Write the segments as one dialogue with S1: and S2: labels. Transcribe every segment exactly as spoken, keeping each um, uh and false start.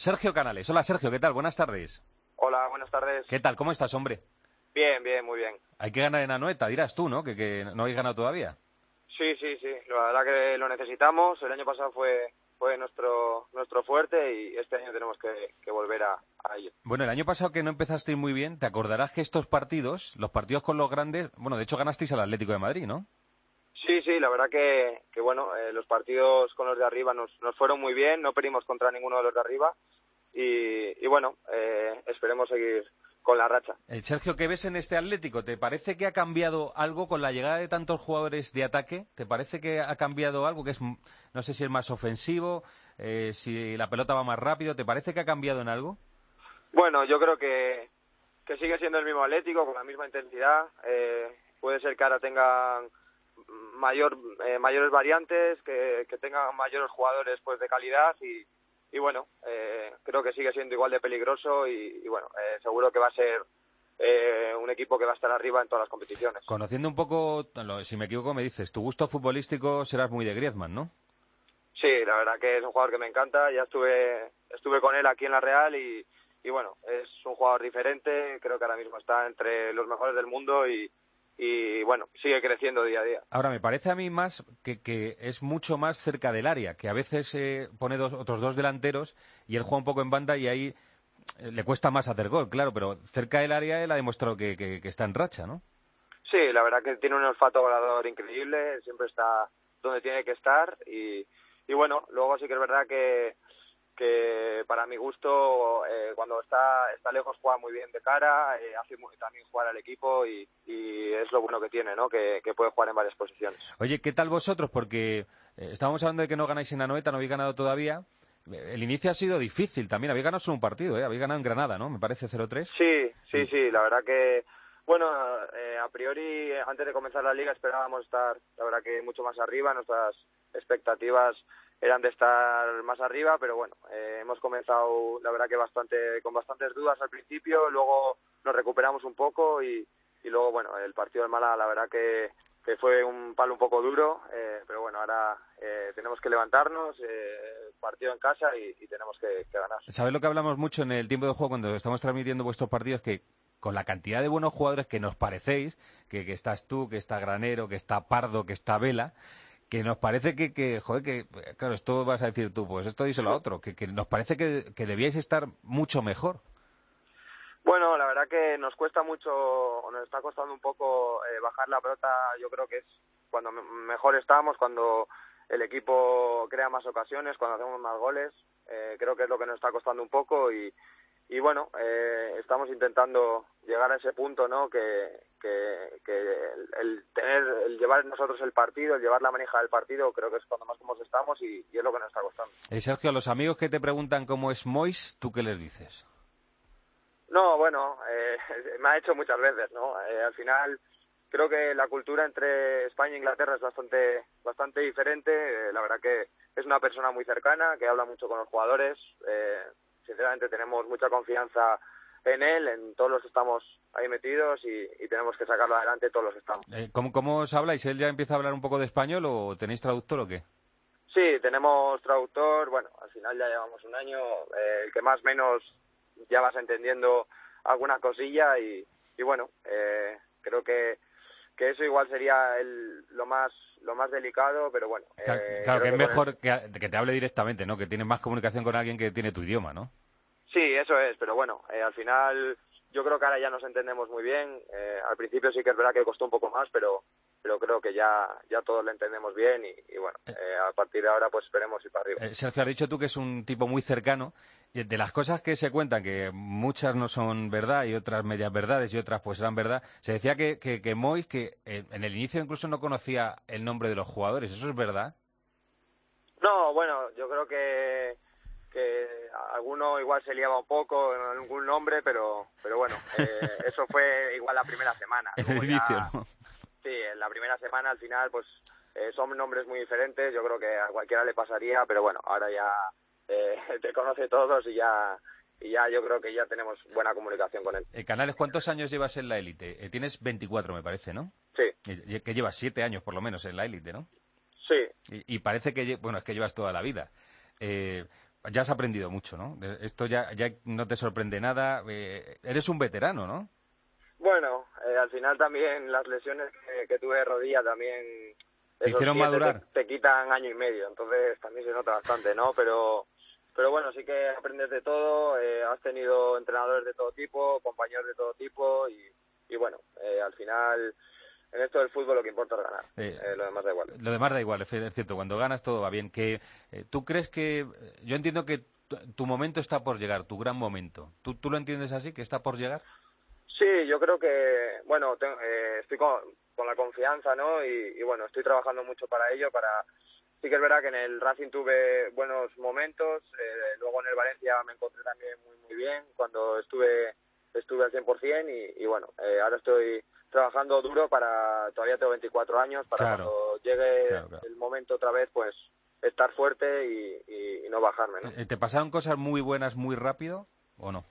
S1: Sergio Canales. Hola, Sergio, ¿qué tal? Buenas tardes.
S2: Hola, buenas tardes.
S1: ¿Qué tal? ¿Cómo estás, hombre?
S2: Bien, bien, muy bien.
S1: Hay que ganar en Anoeta, dirás tú, ¿no? Que, que no habéis ganado todavía.
S2: Sí, sí, sí. La verdad que lo necesitamos. El año pasado fue fue nuestro nuestro fuerte y este año tenemos que, que volver a, a ello.
S1: Bueno, el año pasado que no empezasteis muy bien, te acordarás que estos partidos, los partidos con los grandes, bueno, de hecho ganasteis al Atlético de Madrid, ¿no?
S2: Sí, sí, la verdad que, que bueno, eh, los partidos con los de arriba nos, nos fueron muy bien, no perdimos contra ninguno de los de arriba y, y bueno, eh, esperemos seguir con la racha.
S1: El Sergio, ¿qué ves en este Atlético? ¿Te parece que ha cambiado algo con la llegada de tantos jugadores de ataque? ¿Te parece que ha cambiado algo que es, no sé si es más ofensivo, eh, si la pelota va más rápido? ¿Te parece que ha cambiado en algo?
S2: Bueno, yo creo que, que sigue siendo el mismo Atlético, con la misma intensidad. Eh, puede ser que ahora tengan mayor eh, mayores variantes, que, que tengan mayores jugadores pues de calidad y, y bueno, eh, creo que sigue siendo igual de peligroso y, y bueno, eh, seguro que va a ser eh, un equipo que va a estar arriba en todas las competiciones.
S1: Conociendo un poco, si me equivoco me dices, tu gusto futbolístico serás muy de Griezmann, ¿no?
S2: Sí, la verdad que es un jugador que me encanta, ya estuve estuve con él aquí en la Real y, y bueno, es un jugador diferente, creo que ahora mismo está entre los mejores del mundo y y bueno, sigue creciendo día a día.
S1: Ahora, me parece a mí más que, que es mucho más cerca del área, que a veces eh, pone dos, otros dos delanteros y él juega un poco en banda y ahí eh, le cuesta más hacer gol, claro, pero cerca del área él ha demostrado que, que, que está en racha, ¿no?
S2: Sí, la verdad que tiene un olfato volador increíble, siempre está donde tiene que estar y, y bueno, luego sí que es verdad que que para mi gusto eh, cuando está está lejos juega muy bien de cara, eh, hace muy, también jugar al equipo y, y es lo bueno que tiene, ¿no? Que, que puede jugar en varias posiciones.
S1: Oye, ¿qué tal vosotros? Porque eh, estábamos hablando de que no ganáis en Anoeta, no habéis ganado todavía. El inicio ha sido difícil también, habéis ganado solo un partido, ¿eh? Habéis ganado en Granada, ¿no? Me parece cero tres.
S2: Sí, sí, sí, la verdad que bueno, eh, a priori antes de comenzar la liga esperábamos estar, la verdad que mucho más arriba, nuestras expectativas eran de estar más arriba, pero bueno, eh, hemos comenzado la verdad que bastante con bastantes dudas al principio, luego nos recuperamos un poco y, y luego bueno, el partido del Málaga la verdad que, que fue un palo un poco duro, eh, pero bueno, ahora eh, tenemos que levantarnos, eh, partido en casa y, y tenemos que, que ganar.
S1: ¿Sabes lo que hablamos mucho en el tiempo de juego cuando estamos transmitiendo vuestros partidos? Que con la cantidad de buenos jugadores que nos parecéis, que, que estás tú, que está Granero, que está Pardo, que está Vela, que nos parece que, que, joder, que, claro, esto vas a decir tú, pues esto díselo a otro, que, que nos parece que, que debíais estar mucho mejor.
S2: Bueno, la verdad que nos cuesta mucho, o nos está costando un poco eh, bajar la pelota, yo creo que es cuando me mejor estamos, cuando el equipo crea más ocasiones, cuando hacemos más goles, eh, creo que es lo que nos está costando un poco y, y bueno, eh, estamos intentando llegar a ese punto, ¿no? Que, que, que el, el tener, el llevar nosotros el partido, el llevar la manija del partido, creo que es cuando más cómodos estamos y, y es lo que nos está costando.
S1: Eh, Sergio, a los amigos que te preguntan cómo es Mois, ¿tú qué les dices?
S2: No, bueno, eh, me ha hecho muchas veces, ¿no? Eh, al final creo que la cultura entre España e Inglaterra es bastante bastante diferente. Eh, la verdad que es una persona muy cercana, que habla mucho con los jugadores. Eh, sinceramente tenemos mucha confianza en él, en todos los que estamos ahí metidos y, y tenemos que sacarlo adelante todos los que estamos.
S1: Eh, ¿cómo, ¿Cómo os habláis? ¿Él ya empieza a hablar un poco de español o tenéis traductor o qué?
S2: Sí, tenemos traductor. Bueno, al final ya llevamos un año. Eh, el que más o menos ya vas entendiendo alguna cosilla y, y bueno, eh, creo que que eso igual sería el, lo más lo más delicado, pero bueno.
S1: Claro,
S2: Eh,
S1: claro que es
S2: que
S1: mejor
S2: el...
S1: que, que te hable directamente, ¿no? Que tienes más comunicación con alguien que tiene tu idioma, ¿no?
S2: Sí, eso es, pero bueno, eh, al final yo creo que ahora ya nos entendemos muy bien. Eh, al principio sí que es verdad que costó un poco más, pero pero creo que ya ya todos lo entendemos bien y, y bueno, eh, a partir de ahora pues esperemos ir para arriba.
S1: Eh, Sergio, has dicho tú que es un tipo muy cercano. Y de las cosas que se cuentan, que muchas no son verdad y otras medias verdades y otras pues eran verdad, se decía que, que, que Mois, que eh, en el inicio incluso no conocía el nombre de los jugadores. ¿Eso es verdad?
S2: No, bueno, yo creo que que alguno igual se liaba un poco en algún nombre, pero pero bueno, eh, eso fue igual la primera semana.
S1: En
S2: Luego
S1: el inicio,
S2: ya,
S1: ¿no?
S2: sí, en la primera semana al final pues eh, son nombres muy diferentes, yo creo que a cualquiera le pasaría, pero bueno, ahora ya eh, te conoce todos y ya y ya yo creo que ya tenemos buena comunicación con él.
S1: Eh, Canales, ¿cuántos años llevas en la élite? Eh, tienes veinticuatro, me parece, ¿no?
S2: Sí,
S1: Y- y que llevas siete años por lo menos en la élite, ¿no?
S2: sí.
S1: Y, y parece que, lle- bueno, es que llevas toda la vida. Eh, ya has aprendido mucho, ¿no? Esto ya, ya no te sorprende nada. Eh, eres un veterano, ¿no?
S2: Bueno, eh, al final también las lesiones que, que tuve de rodilla también...
S1: ¿Te
S2: esos
S1: hicieron
S2: siete
S1: madurar?
S2: Te, te quitan año y medio, entonces también se nota bastante, ¿no? Pero... Pero bueno, sí que aprendes de todo, eh, has tenido entrenadores de todo tipo, compañeros de todo tipo y, y bueno, eh, al final en esto del fútbol lo que importa es ganar,
S1: Eh,
S2: eh, lo demás da igual.
S1: Lo demás da igual, es es cierto, cuando ganas todo va bien. Que eh, ¿Tú crees que... Yo entiendo que tu, tu momento está por llegar, tu gran momento. ¿Tú, ¿Tú lo entiendes así, que está por llegar?
S2: Sí, yo creo que, bueno, te, eh, estoy con, con la confianza, ¿no? Y, y bueno, estoy trabajando mucho para ello, para... Sí que es verdad que en el Racing tuve buenos momentos, eh, luego en el Valencia me encontré también muy muy bien cuando estuve estuve al cien por ciento y, y bueno, eh, ahora estoy trabajando duro para, todavía tengo veinticuatro años, para
S1: Claro,
S2: cuando llegue
S1: claro, claro.
S2: el momento otra vez, pues estar fuerte y, y, y no bajarme, ¿no?
S1: Eh, ¿Te pasaron cosas muy buenas muy rápido o no?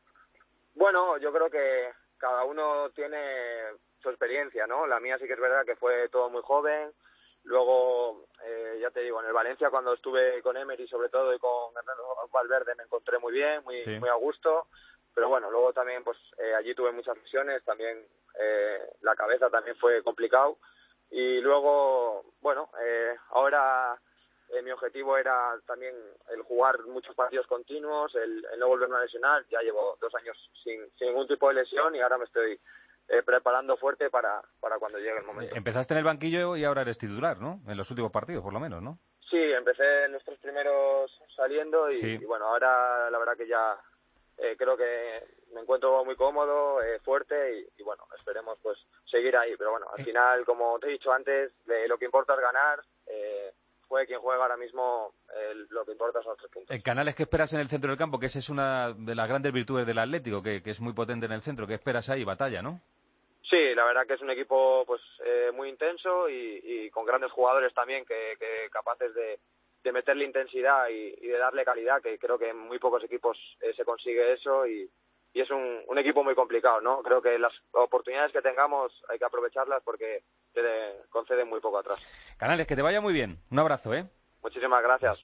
S2: Bueno, yo creo que cada uno tiene su experiencia, ¿no? La mía sí que es verdad que fue todo muy joven. Luego, eh, ya te digo, en el Valencia cuando estuve con Emery sobre todo y con Hernando Valverde me encontré muy bien, muy
S1: Sí.
S2: muy a gusto. Pero bueno, luego también pues eh, allí tuve muchas lesiones, también eh, la cabeza también fue complicado. Y luego, bueno, eh, ahora eh, mi objetivo era también el jugar muchos partidos continuos, el, el no volverme a lesionar. Ya llevo dos años sin, sin ningún tipo de lesión y ahora me estoy eh, preparando fuerte para, para cuando llegue el
S1: Eh,
S2: momento.
S1: Empezaste en el banquillo y ahora eres titular, ¿no? En los últimos partidos, por lo menos, ¿no?
S2: Sí, empecé en los tres primeros saliendo y,
S1: Sí.
S2: y bueno, ahora la verdad que ya eh, creo que me encuentro muy cómodo, eh, fuerte y, y bueno, esperemos pues seguir ahí. Pero bueno, al final, como te he dicho antes, de lo que importa es ganar. Eh, juegue quien juega ahora mismo, eh, lo que importa son los tres puntos.
S1: En Canales, ¿qué esperas en el centro del campo? Que esa es una de las grandes virtudes del Atlético, que, que es muy potente en el centro. ¿Qué esperas ahí? Batalla, ¿no?
S2: Sí, la verdad que es un equipo pues eh, muy intenso y, y con grandes jugadores también que, que capaces de, de meterle intensidad y, y de darle calidad, que creo que en muy pocos equipos eh, se consigue eso y, y es un, un equipo muy complicado, ¿no? Creo que las oportunidades que tengamos hay que aprovecharlas porque te conceden muy poco atrás.
S1: Canales, que te vaya muy bien. Un abrazo, ¿eh?
S2: Muchísimas gracias.